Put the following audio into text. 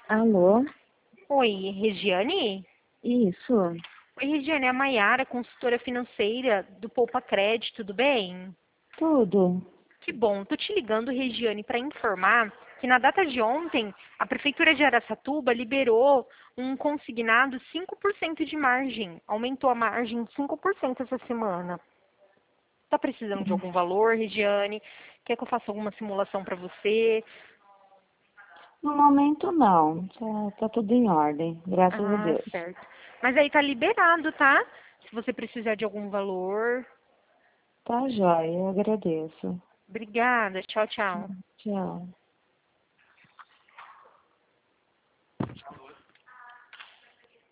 Alô? Oi, Regiane? Isso, Oi, Regiane, é a Maiara, consultora financeira do Poupa Crédito, tudo bem? tudo. Que bom, tô te ligando, Regiane, para informar que na data de ontem, a Prefeitura de Araçatuba liberou um consignado 5% de margem, aumentou a margem 5% essa semana. Tá precisando de algum valor, Regiane? Quer que eu faça alguma simulação para você? No momento não, tá tudo em ordem, graças a Ah, Deus. certo. Mas aí tá liberado, tá? Se você precisar de algum valor. Tá joia, eu agradeço. Obrigada. Tchau, tchau. Tchau.